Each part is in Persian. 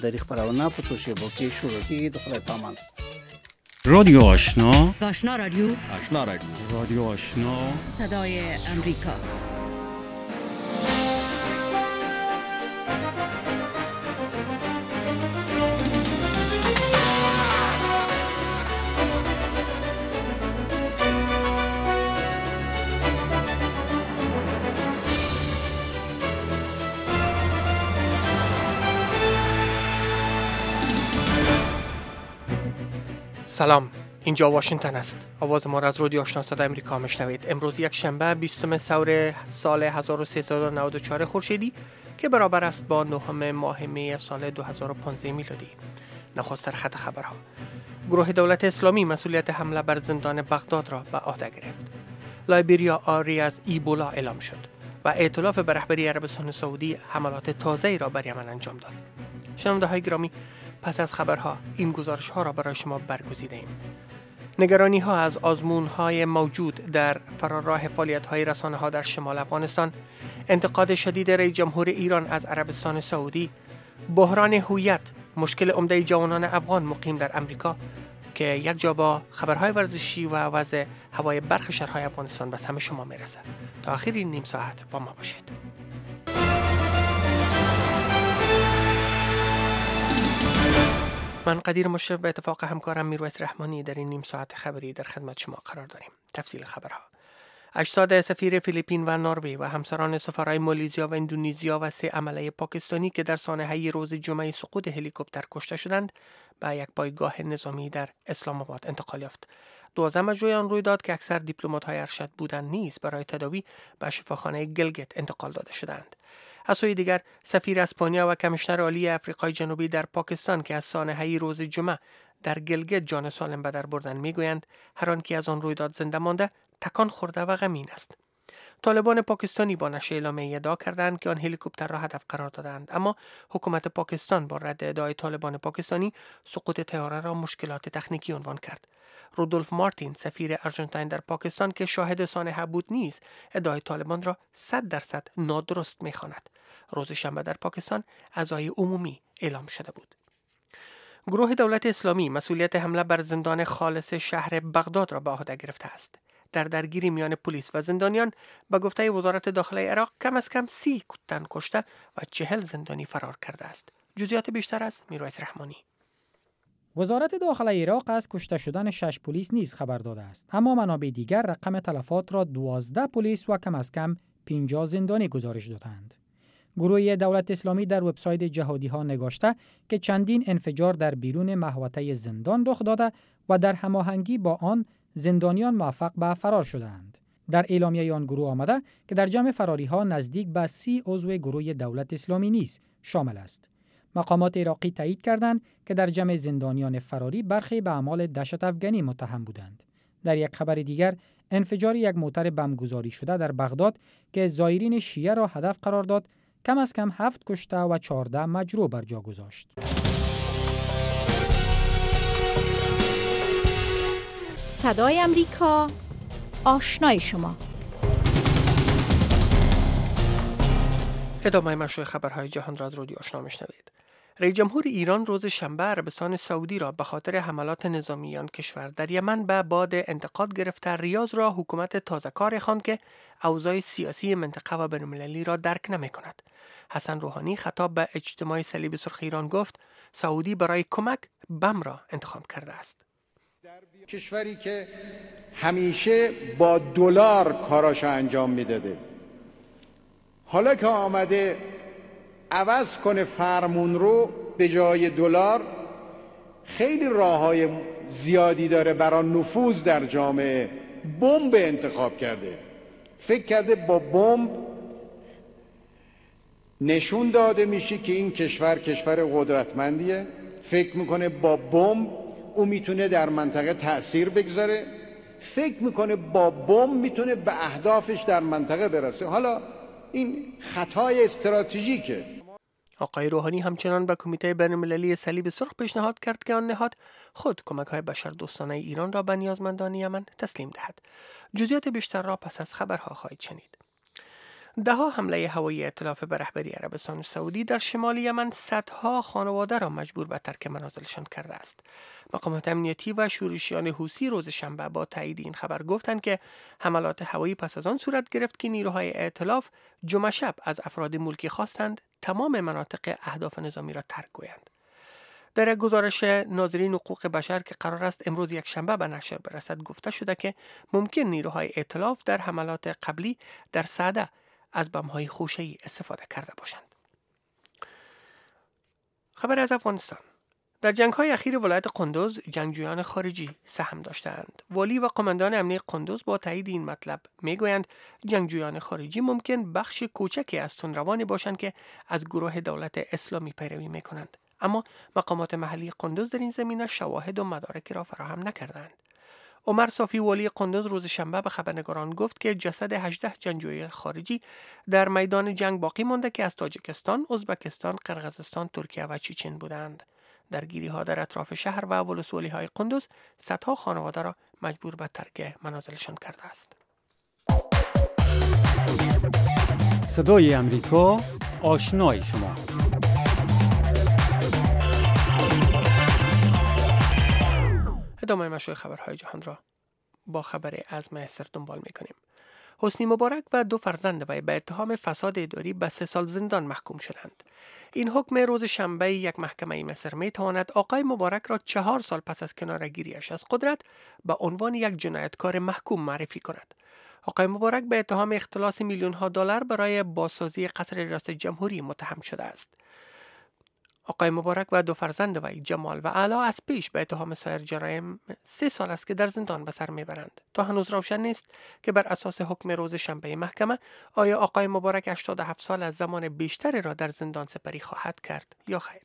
در خبرونه پتوشی با که شروعی دخل پامند رادیو آشنا رادیو رادیو آشنا صدای امریکا. سلام، اینجا واشنگتن است. آواز ما را از رادیو آشنا صدای امریکا میشنوید. امروز یک شنبه 20 ثور سال 1394 خورشیدی که برابر است با 9 ماه می سال 2015 میلادی. نخست خط خبرها. گروه دولت اسلامی مسئولیت حمله بر زندان بغداد را به عهده گرفت. لایبریا عاری از ایبولا اعلام شد و ائتلاف به رهبری عربستان سعودی حملات تازه‌ای را بر یمن انجام داد. شنونده های گرامی، پس از خبرها این گزارش ها را برای شما برگزیده ایم. نگرانی ها از آزمون های موجود در فراراه فعالیت های رسانه ها در شمال افغانستان، انتقاد شدید رئیس جمهور ایران از عربستان سعودی، بحران هویت، مشکل عمده جوانان افغان مقیم در امریکا که یک جا با خبرهای ورزشی و وضع هوای برخی شهرهای افغانستان به همه شما میرسه. تا آخر این نیم ساعت با ما باشید. من قدیر مشرف به اتفاق همکارم میرویس رحمانی در این نیم ساعت خبری در خدمت شما قرار داریم. تفصیل خبرها. اجساد سفیر فیلیپین و نروژ و همسران سفرهای مالزیا و اندونزیا و 3 عمله پاکستانی که در سانحه روز جمعه سقوط هلیکوپتر کشته شدند به یک پایگاه نظامی در اسلام آباد انتقال یافت. 12 مجروح آن روی داد که اکثر دیپلمات‌های ارشد بودند نیز برای تداوی به شفاخانه گلگت انتقال داده شدند. از سوی دیگر سفیر اسپانیا و کمیشنر عالی آفریقای جنوبی در پاکستان که از سانحه روز جمعه در گلگت جان سالم به در بردند میگویند هر آنکه از آن رویداد زنده مانده تکان خورده و غمگین است. طالبان پاکستانی با نشر اعلامیه ادعا کردند که آن هلیکوپتر را هدف قرار دادند، اما حکومت پاکستان با رد ادعای طالبان پاکستانی سقوط طیاره را مشکلات تکنیکی عنوان کرد. رودولف مارتین سفیر آرژانتین در پاکستان که شاهد سانحه بود نیز ادعای طالبان را 100% نادرست می‌خواند. روز شنبه در پاکستان عزای عمومی اعلام شده بود. گروه دولت اسلامی مسئولیت حمله بر زندان خالص شهر بغداد را به عهده گرفته است. در درگیری میان پلیس و زندانیان به گفته وزارت داخله عراق کم از کم 30 تن کشته و 40 زندانی فرار کرده است. جزئیات بیشتر از میرویس رحمانی. وزارت داخله عراق از کشته شدن 6 پلیس نیز خبر داده است، اما منابع دیگر رقم تلفات را 12 پلیس و کم از کم 50 زندانی گزارش دادند. گروه دولت اسلامی در وبسایت جهادی ها نگاشته که چندین انفجار در بیرون محوطه زندان رخ داده و در هماهنگی با آن زندانیان موفق به فرار شدند. در اعلامیه آن گروه آمده که در جمع فراری ها نزدیک به 30 عضو گروه دولت اسلامی نیز شامل است. مقامات عراقی تایید کردند که در جمع زندانیان فراری برخی به اعمال دهشت افکنی متهم بودند. در یک خبر دیگر، انفجار یک موتر بمبگذاری شده در بغداد که زائرین شیعه را هدف قرار داد، کم از کم 7 کشته و 14 مجروح بر جا گذاشت. صدای امریکا، آشنای شما. ادامه مشروع خبرهای جهان را از رادیو آشنا میشنوید. رئیس جمهور ایران روز شنبه عربستان سعودی را به خاطر حملات نظامی آن کشور در یمن به باد انتقاد گرفته ریاض را حکومت تازه‌کار خواند که اوضاع سیاسی منطقه و بین‌المللی را درک نمی‌کند. حسن روحانی خطاب به اجتماع صلیب سرخ ایران گفت سعودی برای کمک بم را انتخاب کرده است. کشوری که همیشه با دلار کاراش انجام میداده، حالا که آمده عوض کنه فرمون رو به جای دلار، خیلی راههای زیادی داره برای نفوذ در جامعه. بمب انتخاب کرده، فکر کرده با بمب نشون داده میشه که این کشور قدرتمندیه. فکر میکنه با بمب او میتونه در منطقه تأثیر بگذاره، فکر میکنه با بمب میتونه به اهدافش در منطقه برسه. حالا این خطای استراتژیکه. آقای روحانی همچنان به کمیته بین‌المللی صلیب سرخ پیشنهاد کرد که آن نهاد خود کمک‌های بشردوستانه ایران را به نیازمندان یمن تسلیم دهد. جزئیات بیشتر را پس از خبرها خواهید شنید. دهها حمله هوایی ائتلاف به رهبری عربستان سعودی در شمال یمن صدها خانواده را مجبور به ترک منازلشان کرده است. مقامات امنیتی و شورشیان حوثی روز شنبه با تایید این خبر گفتند که حملات هوایی پس از آن صورت گرفت که نیروهای ائتلاف جمعه شب از افراد ملکی خواستند تمام مناطق اهداف نظامی را ترک گویند. در یک گزارش ناظرین حقوق بشر که قرار است امروز یک شنبه به نشر برسد گفته شده که ممکن نیروهای ائتلاف در حملات قبلی در سعده از بمب‌های خوشه‌ای استفاده کرده باشند. خبر از افغانستان. در جنگ‌های اخیر ولایت قندوز جنگجویان خارجی سهم داشتند. والی و قماندان امنیه قندوز با تایید این مطلب میگویند جنگجویان خارجی ممکن بخش کوچکی از تندروانی باشند که از گروه دولت اسلامی پیروی میکنند، اما مقامات محلی قندوز در این زمینه شواهد و مدارکی را فراهم نکردند. عمر صافی والی قندوز روز شنبه به خبرنگاران گفت که جسد 18 جنگجوی خارجی در میدان جنگ باقی مانده که از تاجیکستان، ازبکستان، قرقیزستان، ترکیه و چچن بودند. درگیری‌ها در اطراف شهر و ولسوالی‌های قندوز صدها خانواده را مجبور به ترک منازلشان کرده است. صدای امریکا، آشنای شما. ادامه مشروع خبرهای جهان را با خبر از مصر دنبال می‌کنیم. حسنی مبارک و 2 فرزند وی به اتهام فساد اداری به 3 سال زندان محکوم شدند. این حکم روز شنبه یک محکمه مصر می‌تواند آقای مبارک را 4 سال پس از کناره‌گیری‌اش از قدرت به عنوان یک جنایتکار محکوم معرفی کند. آقای مبارک به اتهام اختلاس میلیون‌ها دلار برای بازسازی قصر ریاست جمهوری متهم شده است. آقای مبارک و 2 فرزند وی جمال و علا از پیش به اتهام سایر جرایم 3 سال است که در زندان به سر میبرند. تا هنوز روشن نیست که بر اساس حکم روز شنبه محکمه آیا آقای مبارک 87 سال از زمان بیشتری را در زندان سپری خواهد کرد یا خیر.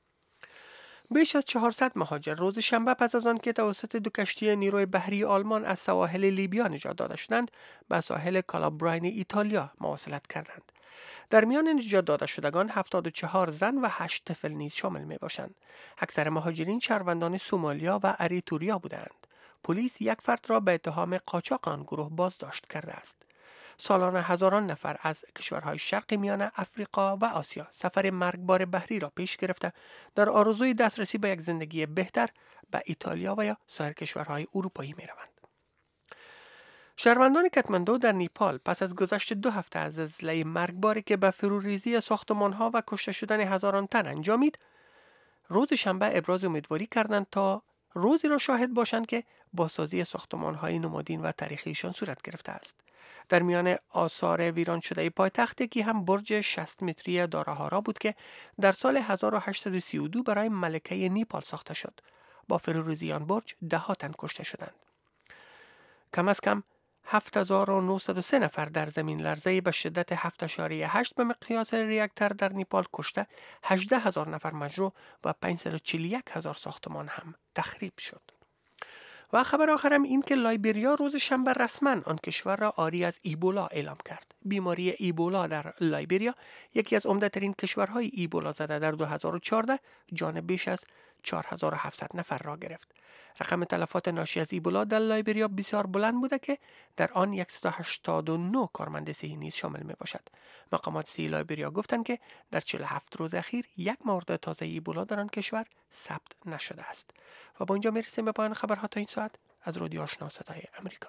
بیش از 400 مهاجر روز شنبه پس از آن که توسط 2 کشتی نیروی بحری آلمان از سواحل لیبیا نجات داده شدند به ساحل کالابراین ایتالیا مواصلت کردند. در میان نجات داده شدگان 74 زن و 8 طفل نیز شامل می باشند. اکثر مهاجرین شهروندان سومالیا و اریتوریا بودند. پلیس یک فرد را به اتهام قاچاق آن گروه بازداشت کرده است. سالانه هزاران نفر از کشورهای شرق میانه، افریقا و آسیا سفر مرگبار بحری را پیش گرفته در آرزوی دسترسی به یک زندگی بهتر به ایتالیا و یا سایر کشورهای اروپایی می روند. شهروندان کاتماندو در نیپال پس از گذشت 2 هفته از زلزله مرگباری که به فروریزی ساختمان‌ها و کشته شدن هزاران تن انجامید، روز شنبه ابراز امیدواری کردند تا روزی را شاهد باشند که بازسازی ساختمان‌های نمادین و تاریخیشان صورت گرفته است. در میان آثار ویران شده پایتخت یکی هم برج 60 متری داراهارا بود که در سال 1832 برای ملکه نیپال ساخته شد. با فروریزی آن برج 10 تن کشته شدند. کم از کم 7903 نفر در زمین لرزه به شدت 7.8 به مقیاس ریاکتور در نیپال کشته، 18,000 نفر مجروح و 541,000 ساختمان هم تخریب شد. و خبر آخرم این که لایبریا روز شنبه رسما آن کشور را عاری از ایبولا اعلام کرد. بیماری ایبولا در لایبریا یکی از عمده‌ترین کشورهای ایبولا زده در 2014 جان بیش از 4700 نفر را گرفت. رقم تلفات ناشی از ایبولا در لایبریا بسیار بلند بوده که در آن 189 کارمند صحی نیز شامل می باشد. مقامات صحی لایبریا گفتند که در 47 روز اخیر یک مورد تازه ایبولا در آن کشور ثبت نشده است. و با اینجا میرسیم به پایان خبرها تا این ساعت از رادیو آشنا صدای امریکا.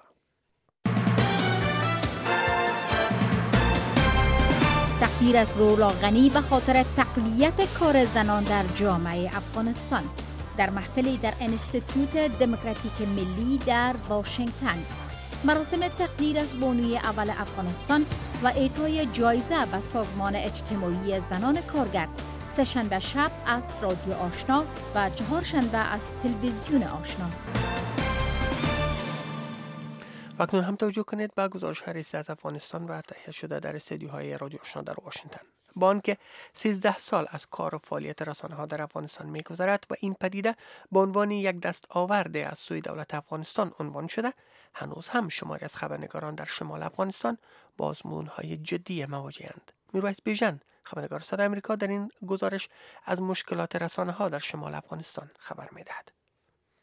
تقدیر از رولا غنی به خاطر تقویت کار زنان در جامعه افغانستان در محفلی در انستیتوت دموکراتیک ملی در واشنگتن. مراسم تقدیر از بانوی اول افغانستان و اعطای جایزه به سازمان اجتماعی زنان کارگر، 3 شنبه شب از رادیو آشنا و 4 شنبه از تلویزیون آشنا. و اکنون هم توجه کنید به گزارش رسیده از افغانستان و تهیه شده در استودیوهای رادیو آشنا در واشنگتن. با آنکه 13 سال از کار و فعالیت رسانه‌ها در افغانستان می‌گذرد و این پدیده به عنوان یک دست آورده از سوی دولت افغانستان عنوان شده، هنوز هم شماری از خبرنگاران در شمال افغانستان با آزمون‌های جدی مواجه‌اند. میرویس بیژن، خبرنگار صدای آمریکا، در این گزارش از مشکلات رسانه‌ها در شمال افغانستان خبر می‌دهد.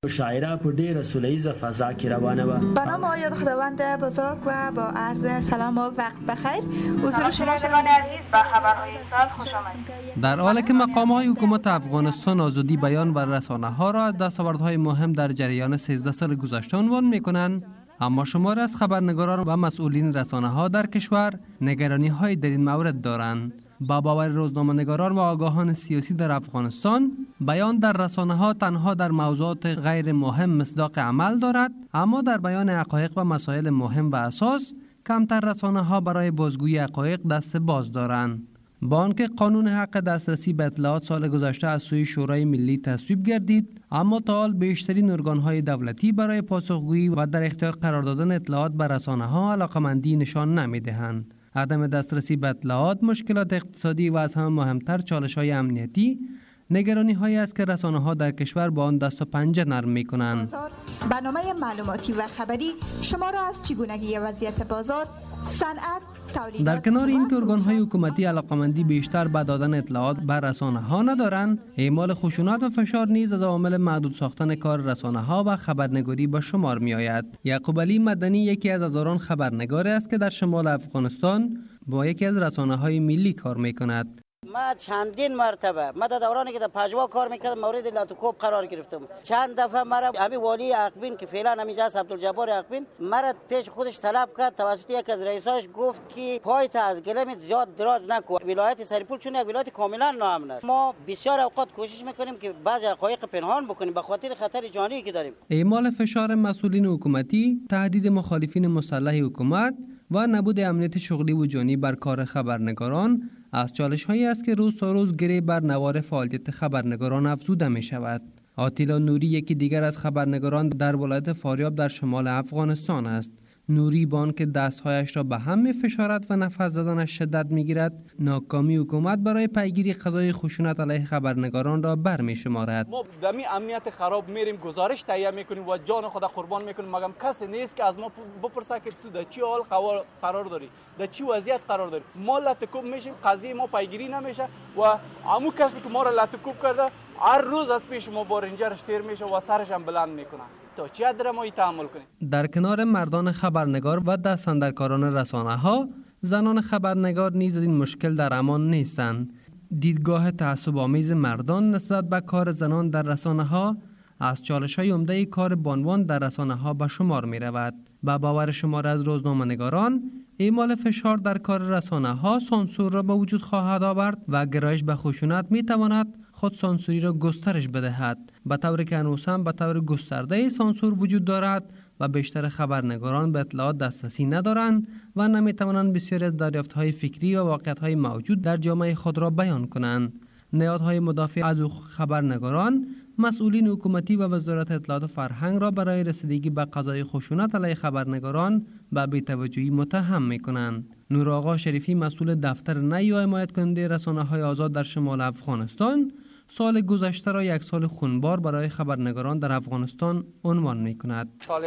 شاعره په ډیره سولیزه فضا کې روانه و. به نام آید خداوند بزرگ و با عرض سلام و وقت بخیر. حضور شما شنوندگان عزیز به خبرهای ساعت خوش آمدید. در حالی که مقام‌های حکومت افغانستان آزادی بیان و رسانه‌ها را از دستاوردهای مهم در جریان 13 سال گذشته عنوان می‌کنند، اما شماری از خبرنگاران و مسئولین رسانه‌ها در کشور نگرانی‌های در این مورد دارند. با باور روزنامه‌نگاران و آگاهان سیاسی در افغانستان، بیان در رسانه‌ها تنها در موضوعات غیر مهم مصداق عمل دارد، اما در بیان حقایق و مسائل مهم و اساس کمتر رسانه‌ها برای بازگویی حقایق دست باز دارند. با آنکه قانون حق دسترسی به اطلاعات سال گذشته از سوی شورای ملی تصویب گردید، اما تا حال بیشترین ارگان‌های دولتی برای پاسخگویی و در اختیار قرار دادن اطلاعات به رسانه‌ها علاقه‌مندی نشان نمی‌دهند. عدم دسترسی به اطلاعات، مشکلات اقتصادی و از همه مهمتر چالش‌های امنیتی نگرانی‌هایی است که رسانه‌ها در کشور با آن دست و پنجه نرم می‌کنند. برنامه معلوماتی و خبری شما را از چگونگی وضعیت بازار، صنعت، تولید. در کنار این که ارگان‌های حکومتی علاقه‌مندی بیشتر به دادن اطلاعات به رسانه‌ها ندارند، اعمال خشونت و فشار نیز از عوامل محدود ساختن کار رسانه‌ها و خبرنگاری به شمار می‌آید. یعقوب علی مدنی یکی از هزاران خبرنگاری است که در شمال افغانستان با یکی از رسانه‌های ملی کار می‌کند. ما چندین مرتبه در دورانی که در پژوا کار میکردم مورد لاتوکوب قرار گرفتم. چند دفعه مرا همین والی اقبین که فعلا همینجا است، عبدالجبار اقبین، مرا پیش خودش طلب کرد توسط یک از رئیساش، گفت که پایت از گلمت زیاد دراز نکن. ولایت سریپول چون یک ولایت کاملا ناامن است. ما بسیار اوقات کوشش میکنیم که بعضی حقایق پنهان بکنیم به خاطر خطر جانی که داریم. اعمال فشار مسئولین حکومتی، تهدید مخالفین مسلح حکومت و نبود امنیت شغلی و جانی بر کار خبرنگاران از چالش‌هایی است که روز تا روز گره بر نوار فعالیت خبرنگاران افزوده می شود. آتیلا نوری یکی دیگر از خبرنگاران در ولایت فاریاب در شمال افغانستان است. نوری با آنکه دستهایش را به هم می‌فشارد و نفس زدنش شدت می‌گیرد، ناکامی حکومت برای پیگیری قضای خشونت علیه خبرنگاران را برمی‌شمارد. ما در این امنیت خراب میریم، گزارش تهیه میکنیم و جان خود قربان میکنیم، مگر کسی نیست که از ما بپرسه که تو در چی حال قرار داری، در چی وضعیت قرار داری. ما لطکوب میشیم، قضیه ما پیگیری نمیشه و عمو کسی که ما را لطکوب کرده هر روز از پیش ما با رنجرش تیر میشه و سرش هم بلند میکنه. تا چی ادر ما تحمل کنیم؟ در کنار مردان خبرنگار و دستاندرکاران رسانه‌ها، زنان خبرنگار نیز از این مشکل در امان نیستند. دیدگاه تعصب‌آمیز مردان نسبت به کار زنان در رسانه‌ها از چالش‌های عمده کار بانوان در رسانه‌ها به شمار می‌رود. به باور شمار از روزنامه‌نگاران، اعمال فشار در کار رسانه‌ها سانسور را به وجود خواهد آورد و گرایش به خشونت می‌تواند خود سانسوری را گسترش بدهد، به طوری که هنوز هم به طور گسترده سانسور وجود دارد و بیشتر خبرنگاران به اطلاعات دسترسی ندارند و نمی‌توانند بسیاری از دریافت‌های فکری و واقعیت‌های موجود در جامعه خود را بیان کنند. نهادهای مدافع از حقوق خبرنگاران، مسئولین حکومتی و وزارت اطلاعات و فرهنگ را برای رسیدگی به قضای خشونت علیه خبرنگاران به بی‌توجهی متهم می‌کنند. نور آقا شریفی، مسئول دفتر نهی و حمایت کننده رسانه‌های آزاد در شمال افغانستان، سال گذشته را یک سال خونبار برای خبرنگاران در افغانستان عنوان می‌کند. سال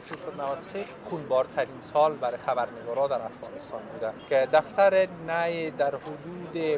1393 خونبارترین سال برای خبرنگاران در افغانستان بوده که دفتر نهی در حدود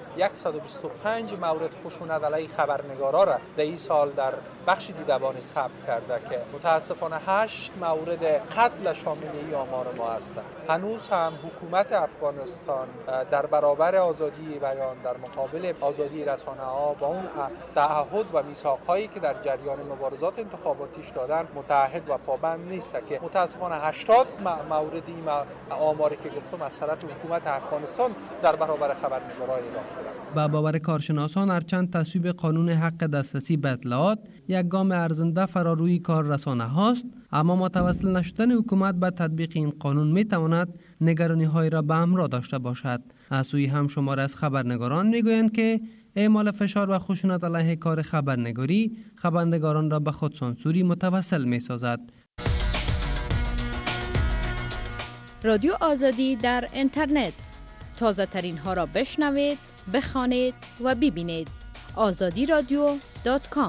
125 مورد خشونت علیه حکمرانگارا را در این سال در بخش دیدبانی ثبت کرده که متاسفانه 8 مورد قتل شامل این آمار ما هستند. هنوز هم حکومت افغانستان در برابر آزادی بیان در مقابل آزادی رسانه‌ها با اون تعهد و میثاق‌هایی که در جریان مبارزات انتخاباتیش دادن متعهد و پابند نیست که متاسفانه 80 مورد این آماری که گفتم از طرف حکومت افغانستان در برابر خبرنگاران اعلام شده. با باور کارشناسان هرچند تصویب قانون حق دسترسی به اطلاعات یک گام ارزنده فراروی کار رسانه‌هاست، اما متوسل نشدن حکومت به تطبیق این قانون می‌تواند نگرانی‌هایی را به همراه داشته باشد. از سوی هم شمار از خبرنگاران می‌گویند که اعمال فشار و خشونت علیه کار خبرنگاری خبرنگاران را به خودسانسوری متوسل می‌سازد. رادیو آزادی در اینترنت، تازه ترین ها را بشنوید، بخوانید و ببینید. azadiradio.com.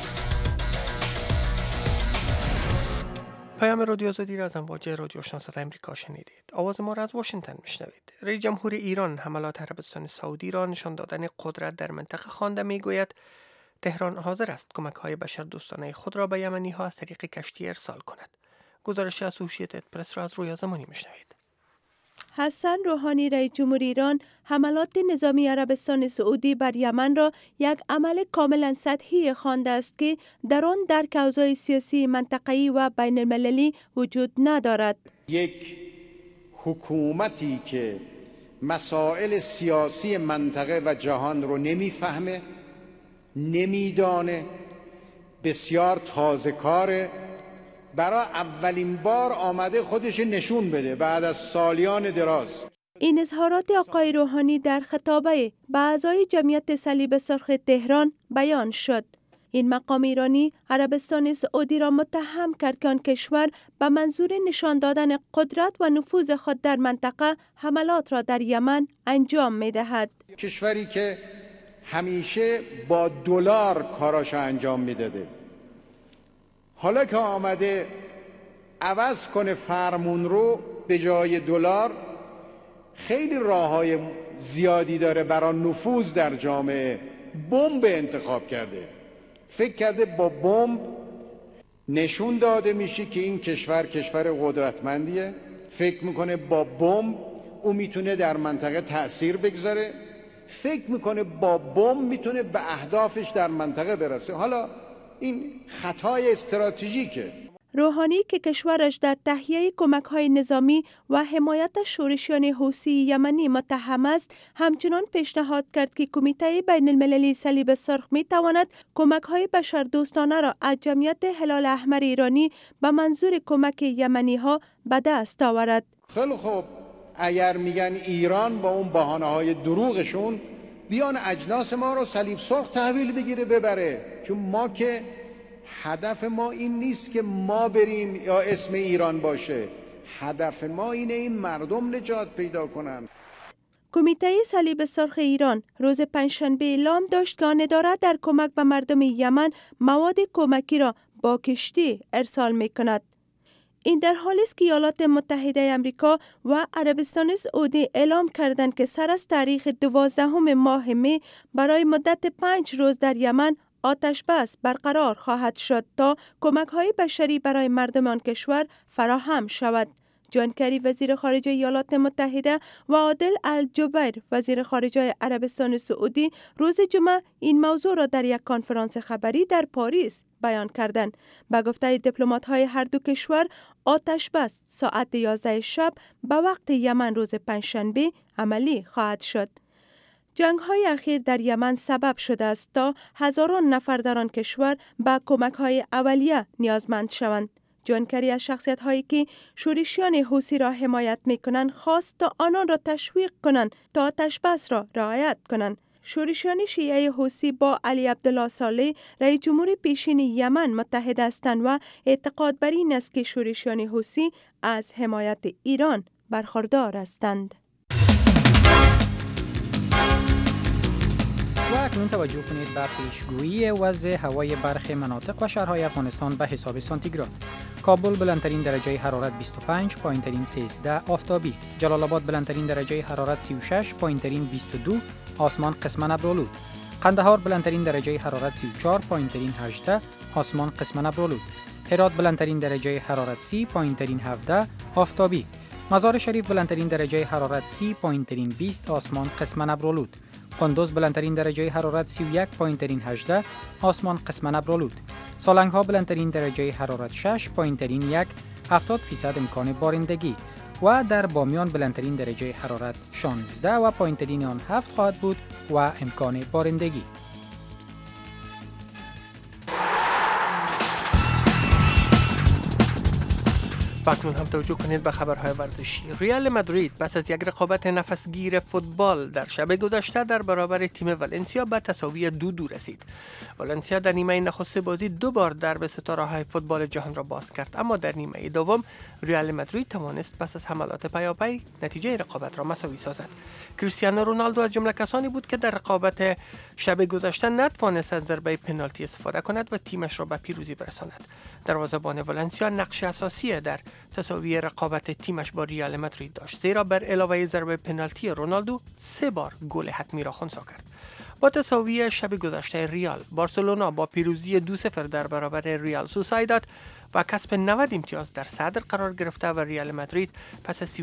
پیام رادیو آزادی را از امواج رادیو آشنا صدای امریکا شنیدید. آواز ما را از واشنگتن میشنوید. رئیس جمهور ایران حملات عربستان سعودی را نشان دادن قدرت در منطقه خوانده، میگوید تهران حاضر است کمک‌های بشردوستانه خود را به یمنی‌ها از طریق کشتی ارسال کند. گزارش اسوشییتد پرس را از رویا زمانی میشنوید. حسن روحانی رئیس جمهوری ایران حملات نظامی عربستان سعودی بر یمن را یک عمل کاملا سطحی خوانده است که در آن درک اوضاع سیاسی منطقه‌ای و بین المللی وجود ندارد. یک حکومتی که مسائل سیاسی منطقه و جهان رو نمیفهمه، نمیدانه، بسیار تازه کاره، برای اولین بار آمده خودش نشون بده بعد از سالیان دراز. این اظهارات آقای روحانی در خطابه به اعضای جمعیت صلیب سرخ تهران بیان شد. این مقام ایرانی عربستان سعودی را متهم کرد که آن کشور به منظور نشان دادن قدرت و نفوذ خود در منطقه حملات را در یمن انجام می‌دهد. کشوری که همیشه با دلار کاراش انجام میداده، حالا که آمده عوض کنه فرمون رو، به جای دلار خیلی راه‌های زیادی داره برای نفوذ در جامعه. بمب انتخاب کرده، فکر کرده با بمب نشون داده میشه که این کشور قدرتمندیه. فکر میکنه با بمب او میتونه در منطقه تأثیر بگذاره، فکر میکنه با بمب میتونه به اهدافش در منطقه برسه. حالا این خطای استراتژیکه. روحانی که کشورش در تهیه کمک‌های نظامی و حمایت شورشیان حوثی یمنی متهم است، همچنان پیشنهاد کرد که کمیته بین المللی صلیب سرخ می‌تواند کمک‌های بشردوستانه را از جمعیت هلال احمر ایرانی به منظور کمک یمنی‌ها به دست آورد. خیلی خوب، اگر میگن ایران با اون بهانه‌های دروغشون بیان اجناس ما رو صلیب سرخ تحویل بگیره ببره، چون ما که هدف ما این نیست که ما بریم یا اسم ایران باشه، هدف ما اینه این مردم نجات پیدا کنن. کمیته صلیب سرخ ایران روز پنجشنبه اعلام داشت که آن دارد در کمک به مردم یمن مواد کمکی را با کشتی ارسال می کند. این در حالی است که ایالات متحده آمریکا و عربستان سعودی اعلام کردند که سر از تاریخ 12 ماه می برای مدت 5 روز در یمن آتش بس برقرار خواهد شد تا کمک‌های بشری برای مردم آن کشور فراهم شود. جان کری وزیر خارجه ایالات متحده و عادل الجبیر وزیر خارجه عربستان سعودی روز جمعه این موضوع را در یک کنفرانس خبری در پاریس بیان کردند. به گفته دیپلمات‌های هر دو کشور، آتش بس ساعت 11 شب به وقت یمن روز پنجشنبه عملی خواهد شد. جنگ‌های اخیر در یمن سبب شده است تا هزاران نفر در آن کشور به کمک‌های اولیه نیازمند شوند. جان کری از شخصیت‌هایی که شورشیان حوثی را حمایت می‌کنند خواست تا آنان را تشویق کنند تا آتش بس را رعایت کنند. شورشیان شیعه حوثی با علی عبدالله صالح رئیس جمهور پیشین یمن متحد هستند و اعتقاد بر این است که شورشیان حوثی از حمایت ایران برخوردار هستند. و اکنون توجه کنید به پیشگویی وضع هوای برخی مناطق و شهرهای افغانستان به حساب سانتیگراد. کابل بلندترین درجه حرارت 25، پایینترین 13 آفتابی. جلال آباد بلندترین درجه حرارت 36، پایینترین 22 آسمان قسما ابرآلود. قندهار بلندترین درجه حرارت 34، پایینترین 18 آسمان قسما ابرآلود. هرات بلندترین درجه حرارت 30، پایینترین 17 آفتابی. مزار شریف بلندترین درجه حرارت 30، پایینترین 20 آسمان قسما ابرآلود. قندوز بلندترین درجه حرارت 31، پایینترین 18 آسمان قسما ابرآلود. سالنگ ها بلندترین درجه حرارت 6، پایینترین 1 70% امکان بارندگی. و در بامیان بلندترین درجه حرارت 16 و پایینترین آن 7 خواهد بود و امکان بارندگی. اکنون هم توجه کنید به خبرهای ورزشی. ریال مادرید پس از یک رقابت نفسگیر فوتبال در شب گذشته در برابر تیم والنسیا به تساوی 2-2 رسید. والنسیا در نیمه نخست بازی 2 بار درب ستاره‌های فوتبال جهان را باز کرد، اما در نیمه دوم ریال مادرید توانست پس از حملات پیاپی نتیجه رقابت را مساوی سازد. کریستیانو رونالدو از جمله کسانی بود که در رقابت شب گذشته نتوانست از ضربه پنالتی استفاده کند و تیمش را به پیروزی برساند. دروازه‌بان والنسیا نقش اساسی در تساوی رقابت تیمش با ریال مادرید داشت، زیرا بر علاوه ضربه پنالتی رونالدو 3 بار گل حتمی را خنثی کرد. با تساوی شب گذشته ریال، بارسلونا با پیروزی 2-0 در برابر ریال سوسایداد و کسب 90 امتیاز در صدر قرار گرفته و ریال مادرید پس از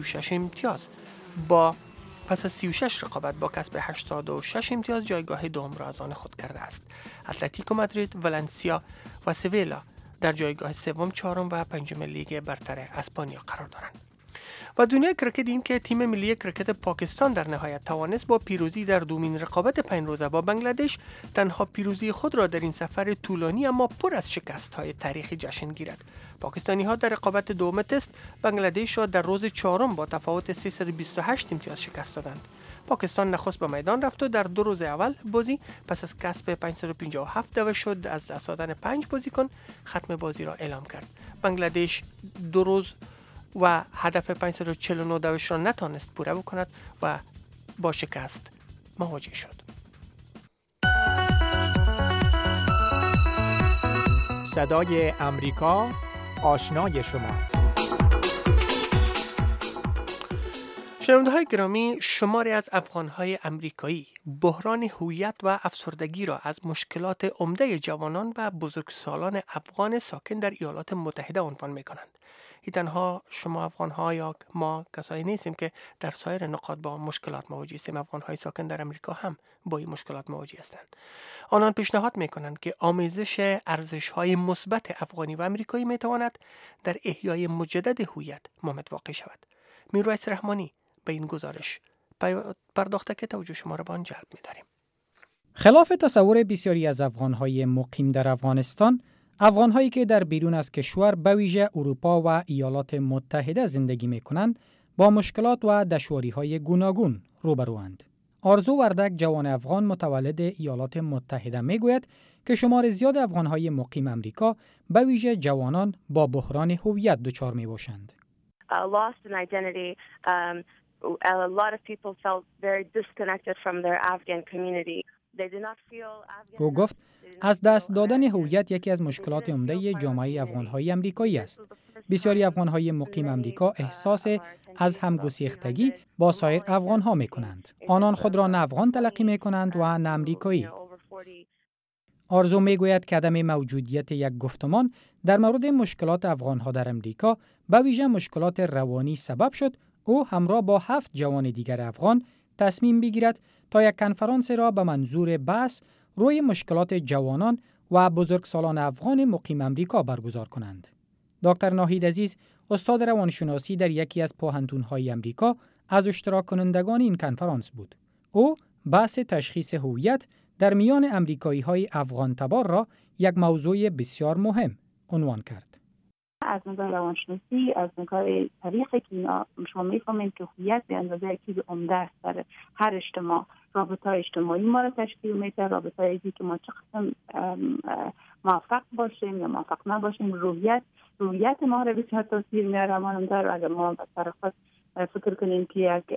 36 رقابت با کسب 86 امتیاز جایگاه دوم را از آن خود کرده است. اتلتیکو مادرید، ولنسیا و سویلا در جایگاه سوم، چهارم و پنجم لیگ برتر اسپانیا قرار دارند. و دنیای کرکت این که تیم ملی کرکت پاکستان در نهایت توانست با پیروزی در دومین رقابت 5 روزه با بنگلادش تنها پیروزی خود را در این سفر طولانی اما پر از شکست‌های تاریخی جشن گیرد. پاکستانی‌ها در رقابت دوم تست بنگلادش را در روز چهارم با تفاوت 328 امتیاز شکست دادند. پاکستان نخست به میدان رفت و در 2 روز اول بازی پس از کسب 557 دعوه شد از دست دادن 5 بازیکن ختم بازی را اعلام کرد. بنگلادش 2 روز و هدف 549 دعوش را نتانست پوره بکند و با شکست مواجه شد. صدای امریکا، آشنای شما. شنونده‌های گرامی، شماری از افغان‌های امریکایی بحران هویت و افسردگی را از مشکلات عمده جوانان و بزرگسالان افغان ساکن در ایالات متحده عنوان می‌کنند. تنها شما افغان‌ها یا ما کسایی نیستیم که در سایر نقاط با مشکلات مواجه هستیم. افغان‌های ساکن در امریکا هم با این مشکلات مواجه هستند. آنان پیشنهاد می‌کنند که آمیزش ارزش‌های مثبت افغانی و امریکایی می‌تواند در احیای مجدد هویت مامد واقع شود. میرویس رحمانی به این گزارش پرداخته که توجه شما را به آن جلب می‌داریم. خلاف تصور بسیاری از افغان‌های مقیم در افغانستان، افغان‌هایی که در بیرون از کشور به ویژه اروپا و ایالات متحده زندگی می‌کنند، با مشکلات و دشواری‌های گوناگون روبروند. آرزو وردک، جوان افغان متولد ایالات متحده می‌گوید که شمار زیاد افغان‌های مقیم امریکا به ویژه جوانان با بحران هویت دچار می‌باشند. Lost in identity, a lot of people felt very disconnected from their Afghan community. او گفت از دست دادن هویت یکی از مشکلات عمده جامعه افغان‌های امریکایی است. بسیاری افغان‌های مقیم امریکا احساس از همگسیختگی با سایر افغان‌ها می‌کنند. آنان خود را نه افغان تلقی می‌کنند و نه امریکایی. آرزو می‌گوید که عدم موجودیت یک گفتمان در مورد مشکلات افغان‌ها در امریکا به ویژه مشکلات روانی سبب شد او همراه با 7 جوان دیگر افغان تصمیم بگیرد تا یک کنفرانس را به منظور بحث روی مشکلات جوانان و بزرگسالان افغان مقیم امریکا برگزار کنند. دکتر ناهید عزیز، استاد روانشناسی در یکی از پوهنتون‌های امریکا، از اشتراک کنندگان این کنفرانس بود. او بحث تشخیص هویت در میان امریکایی‌های افغان تبار را یک موضوع بسیار مهم عنوان کرد. از نظر روانشناسی، از نظر طریقی که شما می‌فهمید که هویت به اندازه یک چیز عمده است در هر اجتماع. رابطه‌های اجتماعی ما را تشکیل میده، رابطه‌ای که ما چه قسم موفق باشیم یا موفق نباشیم، روحیت ما را بسیار تاثیر میاره. مانندر اگر ما به طرف فکر کنیم که یک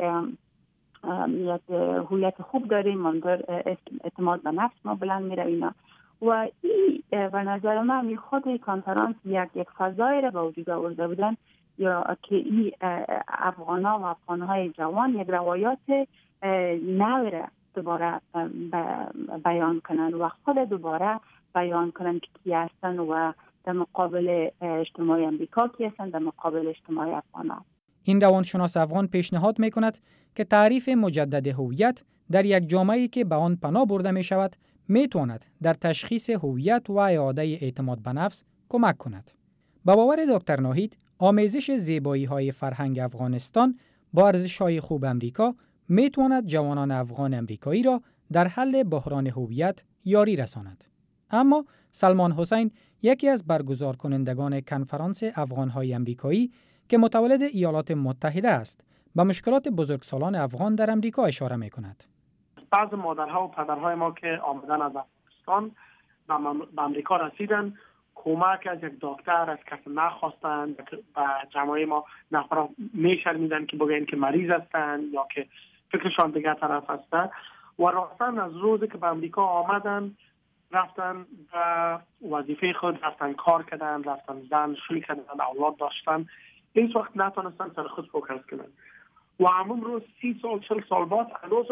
هویت خوب داریم، مانندر اعتماد به نفس ما بلند میره اینا. و این به نظر من خود کنفرانس یک فضایی را به وجود آورده بودن یا که این افغان‌ها و افغان‌های جوان یک روایات نو را دوباره بیان کنن و خود دوباره بیان کنن که کی هستن و در مقابل اجتماع امریکا کی هستن، در مقابل اجتماع افغان‌ها. این روانشناس افغان پیشنهاد می‌کند که تعریف مجدد هویت در یک جامعه‌ای که به آن پناه برده می‌شود میتواند در تشخیص هویت و اعاده اعتماد به نفس کمک کند. با باور دکتر ناهید، آمیزش زیبایی‌های فرهنگ افغانستان با ارزش‌های خوب امریکا میتواند جوانان افغان امریکایی را در حل بحران هویت یاری رساند. اما سلمان حسین، یکی از برگزار کنندگان کنفرانس افغان‌های امریکایی که متولد ایالات متحده است، به مشکلات بزرگسالان افغان در امریکا اشاره می‌کند. بعض مادرها و پدرهای ما که آمدن از افغانستان به امریکا رسیدن، کمک از یک دکتر از کسی نخواستند و جامعه ما نفرا میشرمیدن که بگن که مریض هستند یا که فکرشان دیگه طرف هستند و راستن از روزی که به امریکا آمدن رفتن و وظیفه خود رفتن کار کردن، رفتن زن شوی کردن، اولاد داشتن، این وقت نتونستن سر خود فوکس کنن و همون روز 30 سال 40 سال بعد هنوز هم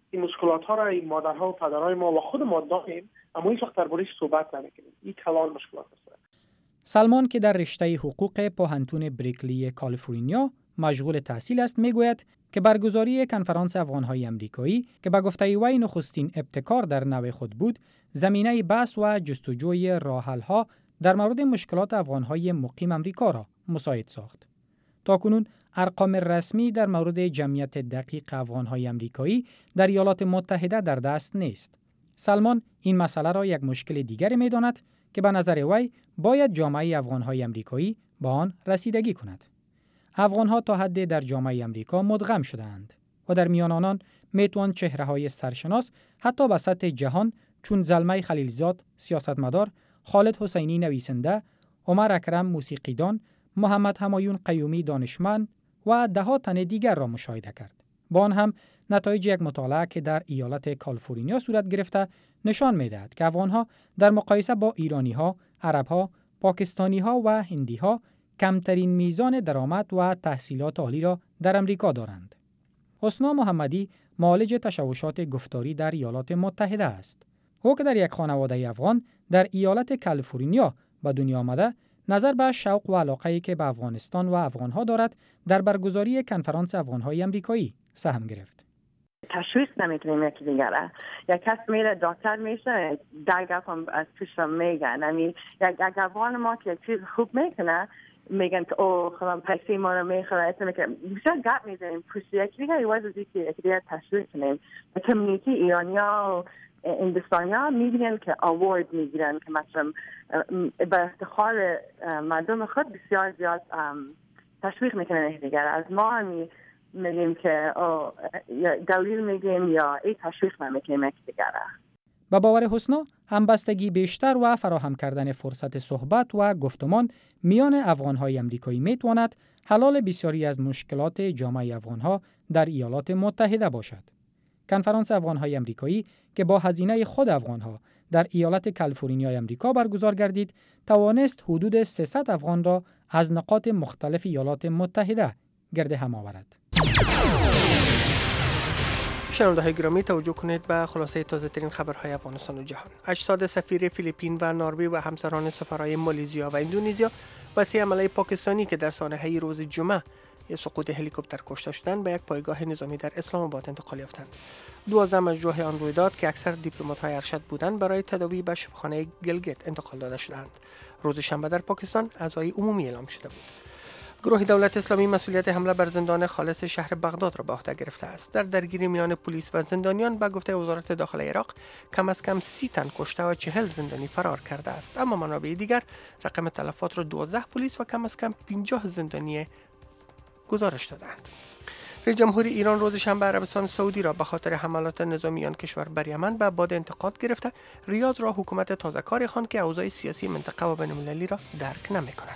این مشکلات ها را این مادرها و پدرهای ما و خود ما داریم، اما هیچ وقت درباره‌اش صحبت نمی‌کنیم. این کلان مشکلات است. سلمان که در رشته حقوق پوهنتون بریکلی کالیفرنیا مشغول تحصیل است میگوید که برگزاری کنفرانس افغان‌های آمریکایی که به گفته وی نخستین ابتکار در نوع خود بود، زمینه بحث و جستجوی راه‌حل‌ها در مورد مشکلات افغان‌های مقیم آمریکا را مساعد ساخت. تاکنون ارقام رسمی در مورد جمعیت دقیق افغان‌های آمریکایی در ایالات متحده در دست نیست. سلمان این مسئله را یک مشکل دیگر می‌داند که به نظر وی باید جامعه افغان‌های آمریکایی با آن رسیدگی کند. افغان‌ها تا حدی در جامعه آمریکا مدغم شده‌اند و در میان آنان میتوان چهره‌های سرشناس حتی به سطح جهان چون زلمه خلیلزاد سیاستمدار، خالد حسینی نویسنده، عمر اکرم موسیقیدان، محمد همایون قیومی دانشمند و ده‌ها تن دیگر را مشاهده کرد. با آن هم نتایج یک مطالعه که در ایالت کالیفرنیا صورت گرفته نشان می‌دهد که افغان‌ها در مقایسه با ایرانی‌ها، عرب‌ها، پاکستانی‌ها و هندی‌ها کمترین میزان درآمد و تحصیلات عالی را در امریکا دارند. حسنا محمدی معالج تشوشات گفتاری در ایالات متحده است. او که در یک خانواده افغان در ایالت کالیفرنیا به دنیا آمده، نظر به شوق و علاقه‌ای که به افغانستان و افغان‌ها دارد در برگزاری کنفرانس افغان‌های آمریکایی سهم گرفت. تشویق نمیتونیم یکی دیگره. یک کس میره دکتر میشه، درگاه هم از پیشم میگن. یک افغان ما که چیز خوب میکنه میگن که او خودم پیسی ما رو میخوره. اصلا که بسیار گپ میزنیم پشت یکی دیگر ایواز از یکی دیگر تشویق کنیم. کمیونیتی ایرانیا و هندوستانیا میبینن که آوارد میگیرن که مثلا به افتخار مردم خود بسیار زیاد تشویق میکنن یکی دیگر. از ما میگیم که دلیل میگیم یا ای تشویق نمیکنیم یکی دیگر. با باور حسنا همبستگی بیشتر و فراهم کردن فرصت صحبت و گفتمان میان افغان‌های آمریکایی میتواند حلال بسیاری از مشکلات جامعه افغان‌ها در ایالات متحده باشد. کنفرانس افغان‌های آمریکایی که با هزینه خود افغان‌ها در ایالت کالیفرنیا آمریکا برگزار گردید، توانست حدود 300 افغان را از نقاط مختلف ایالات متحده گرد هم آورد. شنونده‌های گرامی توجه کنید به خلاصه تازه‌ترین خبرهای افغانستان و جهان. اجساد سفیر فیلیپین و نروژ و همسران سفرهای مالزیا و اندونزیا و 3 عمله پاکستانی که در سانحه روز جمعه سقوط هلیکوپتر کشته شدند به یک پایگاه نظامی در اسلام آباد انتقال یافتند. 12 مجروح آن رویداد که اکثر دیپلمات‌های ارشد بودند برای تداوی به شفاخانه گلگت انتقال داده شدند. روز شنبه در پاکستان عزای عمومی اعلام شده بود. گروه دولت اسلامی مسئولیت حمله بر زندان خالص شهر بغداد را به عهده گرفته است. در درگیری میان پلیس و زندانیان به گفته وزارت داخلی عراق کم از کم 30 تن کشته و 40 زندانی فرار کرده است، اما منابع دیگر رقم تلفات را 12 پلیس و کم از کم 50 زندانی گزارش دادند. رئیس جمهوری ایران روز شنبه عربستان سعودی را به خاطر حملات نظامیان کشور بر یمن به باد انتقاد گرفته، ریاض را حکومت تازه‌کاری خواند که اوضاع سیاسی منطقه و بین‌المللی را درک نمی‌کند.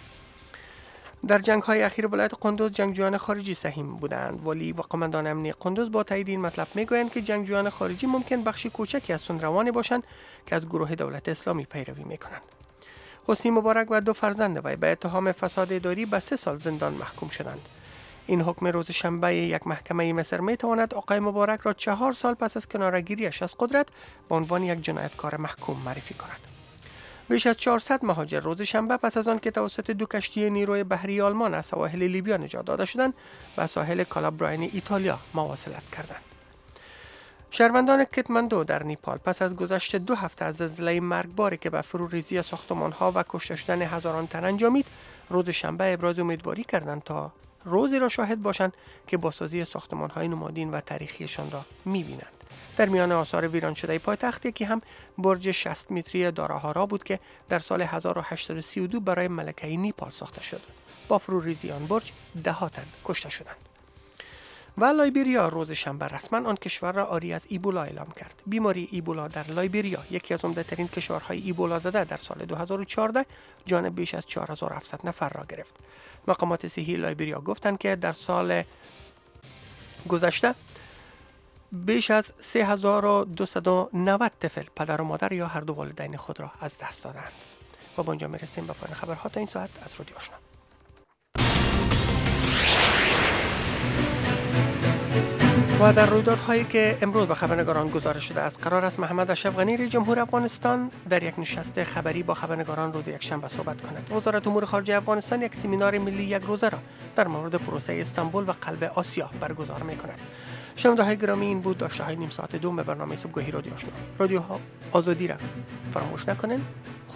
در جنگ‌های اخیر ولایت قندوز جنگجویان خارجی سهیم بودند. والی و قماندان امنیتی قندوز با تایید این مطلب میگویند که جنگجویان خارجی ممکن بخشی کوچکی از سخنروانی باشند که از گروه دولت اسلامی پیروی میکنند. حسنی مبارک و 2 فرزند وی به اتهام فساد اداری به 3 سال زندان محکوم شدند. این حکم روز شنبه یک محکمه مصر میتواند آقای مبارک را 4 سال پس از کناره‌گیری‌اش از قدرت به عنوان یک جنایتکار محکوم معرفی کند. بیش از 400 مهاجر روز شنبه پس از آن که توسط 2 کشتی نیروی بحری آلمان از سواحل لیبیا نجات داده شدند به ساحل کالابراین ایتالیا مواصلت کردند. شهروندان کتماندو در نیپال پس از گذشت 2 هفته از زلزله مرگباری که به فروریزی ساختمان‌ها و کشته شدن هزاران تن انجامید، روز شنبه ابراز امیدواری کردند تا روزی را شاهد باشند که بازسازی ساختمان‌های نمادین و تاریخیشان را می‌بینند. در میان آثار ویران شده پایتخت یکی هم برج 60 متری داراهارا بود که در سال 1832 برای ملکه نیپال ساخته شد. با فروریزی آن برج 10 تن کشته شدند. و لایبریا روز شنبه رسما آن کشور را عاری از ایبولا اعلام کرد. بیماری ایبولا در لایبریا، یکی از عمده‌ترین کشورهای ایبولا زده، در سال 2014 جان بیش از 4700 نفر را گرفت. مقامات صحی لایبریا گفتند که در سال گذشته بیش از 3290 طفل پدر و مادر یا هر دو والدین خود را از دست دادند. و با اینجا میرسیم به پایان خبرها تا این ساعت از رادیو آشنا. و در رویدادهایی که امروز به خبرنگاران گزارش شده است، قرار است محمد اشرف غنی رئیس جمهور افغانستان در یک نشست خبری با خبرنگاران روز یکشنبه صحبت کند. وزارت امور خارجه افغانستان یک سمینار ملی یک روزه را در مورد پروسه استانبول و قلب آسیا برگزار می‌کند. شنونده‌های گرامی، این بود داشته‌های نیم ساعت دوم برنامه صبحگاهی رادیو آشنا. رادیو آزادی را فراموش نکنین.